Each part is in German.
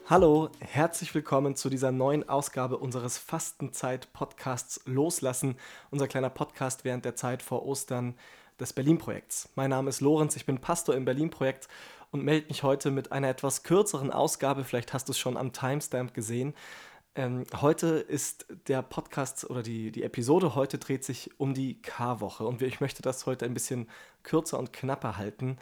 Hallo, herzlich willkommen zu dieser neuen Ausgabe unseres Fastenzeit-Podcasts Loslassen, unser kleiner Podcast während der Zeit vor Ostern des Berlin-Projekts. Mein Name ist Lorenz, ich bin Pastor im Berlin-Projekt und melde mich heute mit einer etwas kürzeren Ausgabe, vielleicht hast du es schon am Timestamp gesehen. Heute ist der Podcast oder die Episode heute dreht sich um die Karwoche und ich möchte das heute ein bisschen kürzer und knapper halten.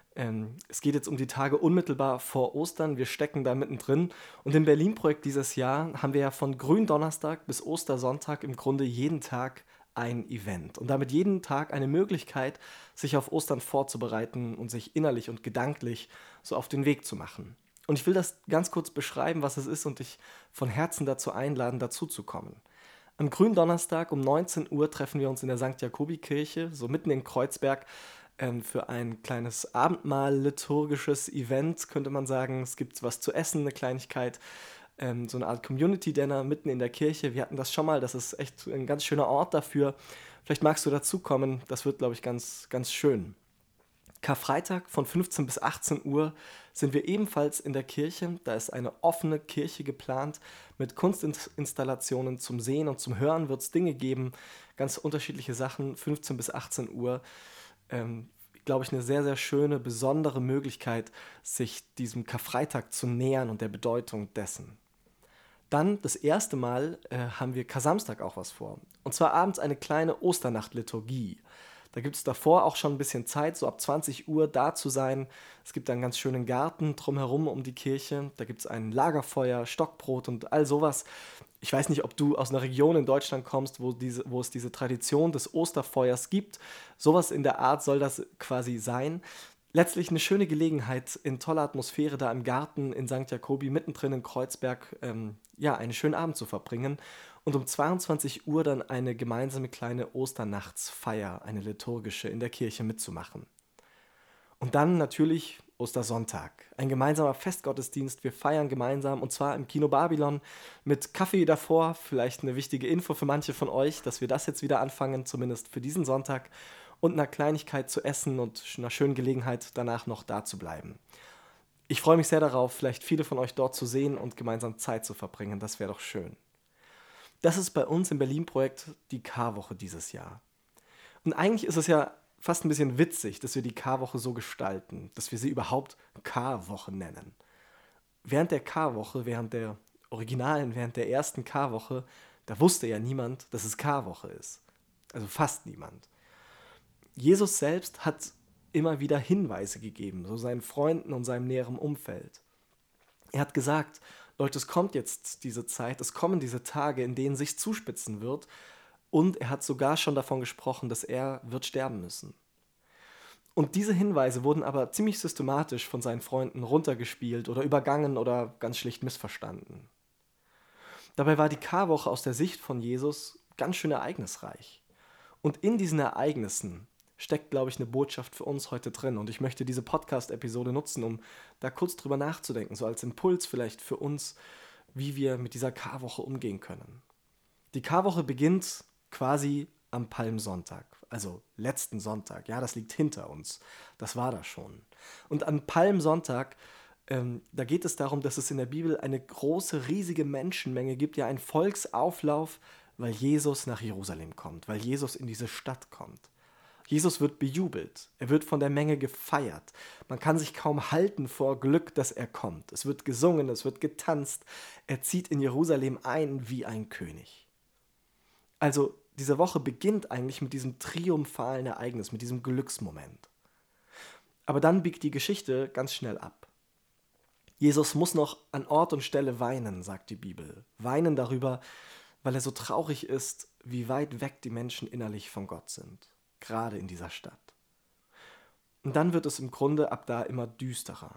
Es geht jetzt um die Tage unmittelbar vor Ostern. Wir stecken da mittendrin. Und im Berlin-Projekt dieses Jahr haben wir ja von Gründonnerstag bis Ostersonntag im Grunde jeden Tag ein Event. Und damit jeden Tag eine Möglichkeit, sich auf Ostern vorzubereiten und sich innerlich und gedanklich so auf den Weg zu machen. Und ich will das ganz kurz beschreiben, was es ist und dich von Herzen dazu einladen, dazu zu kommen. Am Gründonnerstag um 19 Uhr treffen wir uns in der St. Jakobi-Kirche, so mitten in Kreuzberg, für ein kleines Abendmahl, liturgisches Event, könnte man sagen. Es gibt was zu essen, eine Kleinigkeit, so eine Art Community-Dinner mitten in der Kirche. Wir hatten das schon mal, das ist echt ein ganz schöner Ort dafür. Vielleicht magst du dazukommen, das wird, glaube ich, ganz, ganz schön. Karfreitag von 15 bis 18 Uhr sind wir ebenfalls in der Kirche. Da ist eine offene Kirche geplant mit Kunstinstallationen zum Sehen und zum Hören wird es Dinge geben, ganz unterschiedliche Sachen, 15 bis 18 Uhr. Glaube ich, eine sehr, sehr schöne, besondere Möglichkeit, sich diesem Karfreitag zu nähern und der Bedeutung dessen. Dann das erste Mal haben wir Kar-Samstag auch was vor. Und zwar abends eine kleine Osternacht-Liturgie. Da gibt es davor auch schon ein bisschen Zeit, so ab 20 Uhr da zu sein. Es gibt einen ganz schönen Garten drumherum um die Kirche. Da gibt es ein Lagerfeuer, Stockbrot und all sowas. Ich weiß nicht, ob du aus einer Region in Deutschland kommst, wo es diese Tradition des Osterfeuers gibt. Sowas in der Art soll das quasi sein. Letztlich eine schöne Gelegenheit, in toller Atmosphäre da im Garten in St. Jakobi, mittendrin in Kreuzberg, ja, einen schönen Abend zu verbringen. Und um 22 Uhr dann eine gemeinsame kleine Osternachtsfeier, eine liturgische, in der Kirche mitzumachen. Und dann natürlich Ostersonntag, ein gemeinsamer Festgottesdienst. Wir feiern gemeinsam und zwar im Kino Babylon mit Kaffee davor. Vielleicht eine wichtige Info für manche von euch, dass wir das jetzt wieder anfangen, zumindest für diesen Sonntag. Und einer Kleinigkeit zu essen und einer schönen Gelegenheit danach noch da zu bleiben. Ich freue mich sehr darauf, vielleicht viele von euch dort zu sehen und gemeinsam Zeit zu verbringen. Das wäre doch schön. Das ist bei uns im Berlin-Projekt die Karwoche dieses Jahr. Und eigentlich ist es ja fast ein bisschen witzig, dass wir die Karwoche so gestalten, dass wir sie überhaupt Karwoche nennen. Während der Karwoche, während der ersten Karwoche, da wusste ja niemand, dass es Karwoche ist. Also fast niemand. Jesus selbst hat immer wieder Hinweise gegeben, so seinen Freunden und seinem näheren Umfeld. Er hat gesagt, Leute, es kommt jetzt diese Zeit, es kommen diese Tage, in denen sich zuspitzen wird. Und er hat sogar schon davon gesprochen, dass er wird sterben müssen. Und diese Hinweise wurden aber ziemlich systematisch von seinen Freunden runtergespielt oder übergangen oder ganz schlicht missverstanden. Dabei war die Karwoche aus der Sicht von Jesus ganz schön ereignisreich. Und in diesen Ereignissen steckt, glaube ich, eine Botschaft für uns heute drin. Und ich möchte diese Podcast-Episode nutzen, um da kurz drüber nachzudenken, so als Impuls vielleicht für uns, wie wir mit dieser Karwoche umgehen können. Die Karwoche beginnt quasi am Palmsonntag, also letzten Sonntag. Ja, das liegt hinter uns. Das war da schon. Und am Palmsonntag, da geht es darum, dass es in der Bibel eine große, riesige Menschenmenge gibt, ja, einen Volksauflauf, weil Jesus nach Jerusalem kommt, weil Jesus in diese Stadt kommt. Jesus wird bejubelt, er wird von der Menge gefeiert. Man kann sich kaum halten vor Glück, dass er kommt. Es wird gesungen, es wird getanzt. Er zieht in Jerusalem ein wie ein König. Also diese Woche beginnt eigentlich mit diesem triumphalen Ereignis, mit diesem Glücksmoment. Aber dann biegt die Geschichte ganz schnell ab. Jesus muss noch an Ort und Stelle weinen, sagt die Bibel. Weinen darüber, weil er so traurig ist, wie weit weg die Menschen innerlich von Gott sind. Gerade in dieser Stadt. Und dann wird es im Grunde ab da immer düsterer.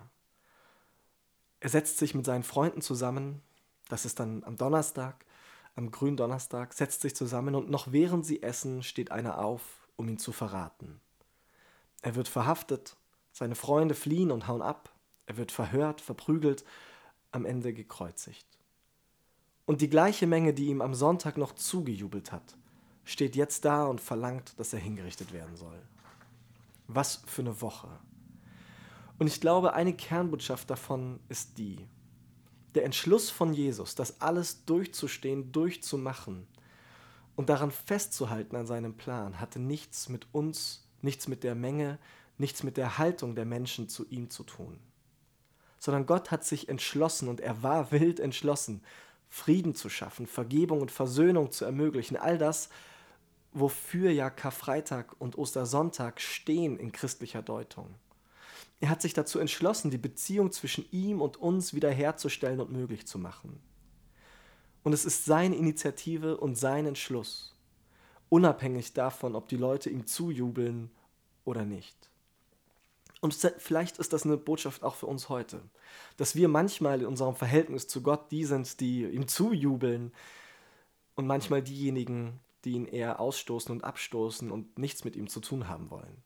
Er setzt sich mit seinen Freunden zusammen, das ist dann am Donnerstag, am Gründonnerstag, setzt sich zusammen und noch während sie essen, steht einer auf, um ihn zu verraten. Er wird verhaftet, seine Freunde fliehen und hauen ab, er wird verhört, verprügelt, am Ende gekreuzigt. Und die gleiche Menge, die ihm am Sonntag noch zugejubelt hat, steht jetzt da und verlangt, dass er hingerichtet werden soll. Was für eine Woche. Und ich glaube, eine Kernbotschaft davon ist die: Der Entschluss von Jesus, das alles durchzustehen, durchzumachen und daran festzuhalten an seinem Plan, hatte nichts mit uns, nichts mit der Menge, nichts mit der Haltung der Menschen zu ihm zu tun. Sondern Gott hat sich entschlossen und er war wild entschlossen, Frieden zu schaffen, Vergebung und Versöhnung zu ermöglichen. All das, wofür ja Karfreitag und Ostersonntag stehen in christlicher Deutung. Er hat sich dazu entschlossen, die Beziehung zwischen ihm und uns wiederherzustellen und möglich zu machen. Und es ist seine Initiative und sein Entschluss, unabhängig davon, ob die Leute ihm zujubeln oder nicht. Und vielleicht ist das eine Botschaft auch für uns heute, dass wir manchmal in unserem Verhältnis zu Gott die sind, die ihm zujubeln und manchmal diejenigen, die ihn eher ausstoßen und abstoßen und nichts mit ihm zu tun haben wollen.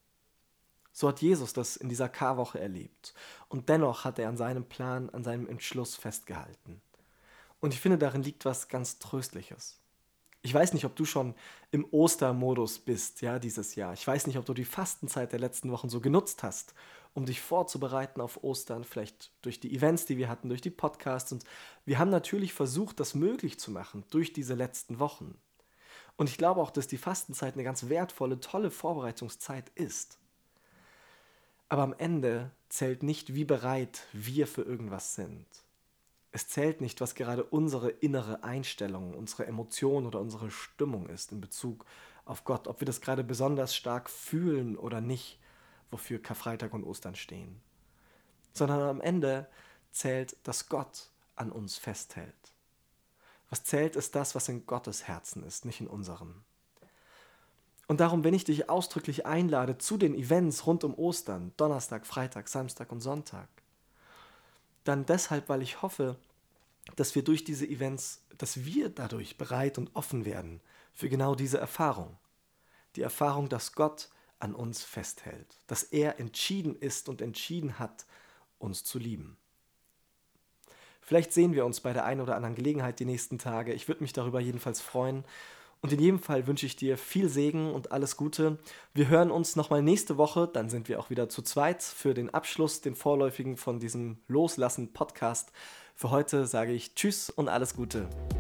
So hat Jesus das in dieser Karwoche erlebt und dennoch hat er an seinem Plan, an seinem Entschluss festgehalten. Und ich finde, darin liegt was ganz Tröstliches. Ich weiß nicht, ob du schon im Ostermodus bist, ja, dieses Jahr. Ich weiß nicht, ob du die Fastenzeit der letzten Wochen so genutzt hast, um dich vorzubereiten auf Ostern, vielleicht durch die Events, die wir hatten, durch die Podcasts. Und wir haben natürlich versucht, das möglich zu machen durch diese letzten Wochen. Und ich glaube auch, dass die Fastenzeit eine ganz wertvolle, tolle Vorbereitungszeit ist. Aber am Ende zählt nicht, wie bereit wir für irgendwas sind. Es zählt nicht, was gerade unsere innere Einstellung, unsere Emotion oder unsere Stimmung ist in Bezug auf Gott, ob wir das gerade besonders stark fühlen oder nicht, wofür Karfreitag und Ostern stehen. Sondern am Ende zählt, dass Gott an uns festhält. Was zählt, ist das, was in Gottes Herzen ist, nicht in unserem. Und darum, wenn ich dich ausdrücklich einlade zu den Events rund um Ostern, Donnerstag, Freitag, Samstag und Sonntag, dann deshalb, weil ich hoffe, dass wir durch diese Events, dass wir dadurch bereit und offen werden für genau diese Erfahrung. Die Erfahrung, dass Gott an uns festhält, dass er entschieden ist und entschieden hat, uns zu lieben. Vielleicht sehen wir uns bei der einen oder anderen Gelegenheit die nächsten Tage. Ich würde mich darüber jedenfalls freuen. Und in jedem Fall wünsche ich dir viel Segen und alles Gute. Wir hören uns nochmal nächste Woche, dann sind wir auch wieder zu zweit für den Abschluss, den vorläufigen von diesem Loslassen-Podcast. Für heute sage ich Tschüss und alles Gute.